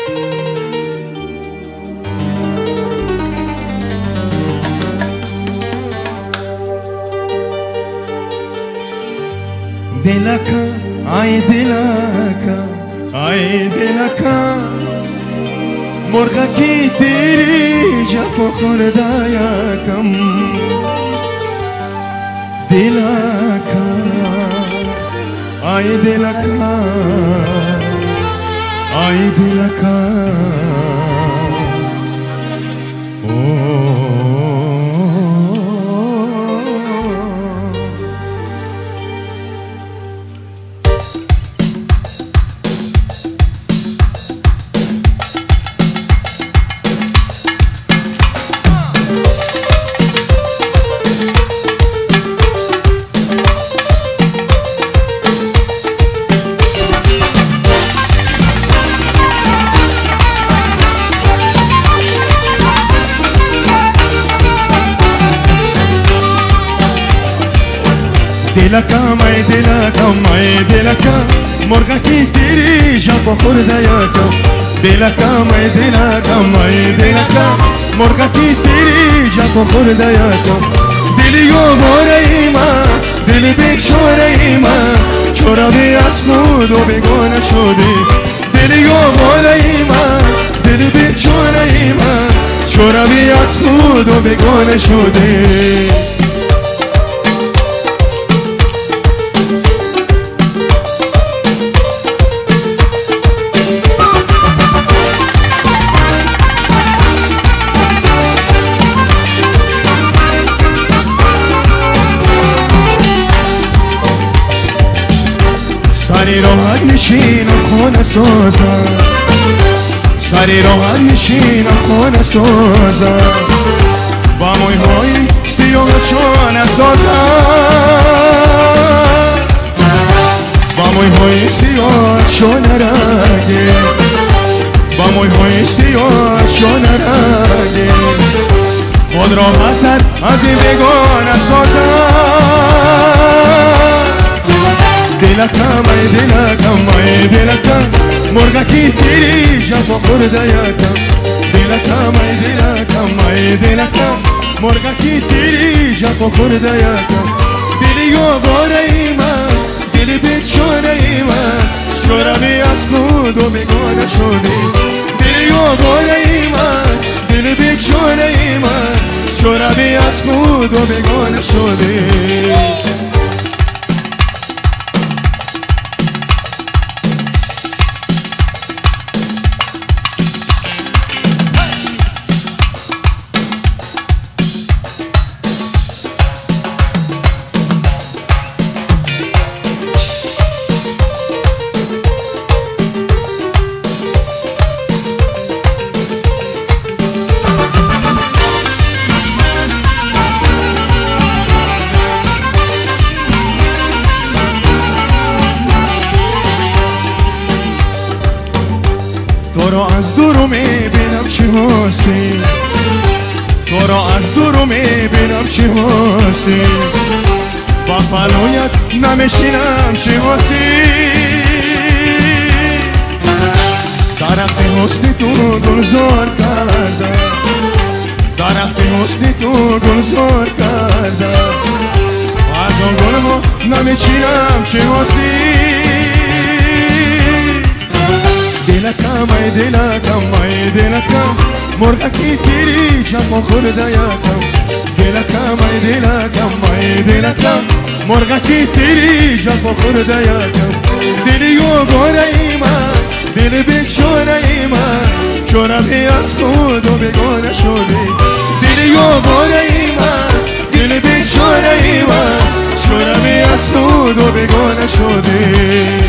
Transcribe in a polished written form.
دلکا ای دلکا ای دلکا مرغکی تیری جفا خورده یکم دلکا ای دلکا ای دلکا دلکا مای دلکا مای دلکا مرغکی تیری جفا خورده یکم دلکا مای دلکا مای دلکا مرغکی تیری جفا خورده یکم دلی آواره ای من دل بیچاره ای من چرا بی از خود و بیگانه شدی دلی آواره ای من دل بیچاره ای من چرا بی از خود و بیگانه شدی سری راحت نشینم خانه سازم سری راحت نشینم خانه سازم با مویهای سیاه چانه سازم با مویهای سیاه چانه رنگیز با مویهای سیاه چانه رنگیز خود راحت‌تر از این بیگانه سازم دلکا مای دلکا مای دلکا مرغکی تیری جفا خورده یکم دلکا مای دلکا مای دلکا مرغکی تیری جفا خورده یکم دلی آواره ای من دل بیچاره ای من چرا بی از خود و بیگانه شدی دلی آواره ای من دل بیچاره ای من چرا بی از خود و بیگانه شدی تو را از دور میبینم چی هستی تو را از دور میبینم چی هستی با پلویت نمیشینم چی هستی درخت حسنی تو گلزار کردم درخت حسنی تو گلزار کردم از آن گل ها نمیچینم چی هستی دلکا مای دلکا مای دلکا مرغکی تیری جفا خورده یکم دلکا مای دلکا مای دلکا مرغکی تیری جفا خورده یکم دلی آواره ای من دل بیچاره ای من چرا بی از خود و بیگانه شدی دلی آواره ای من دل بیچاره ای من چرا بی از خود و بیگانه شدی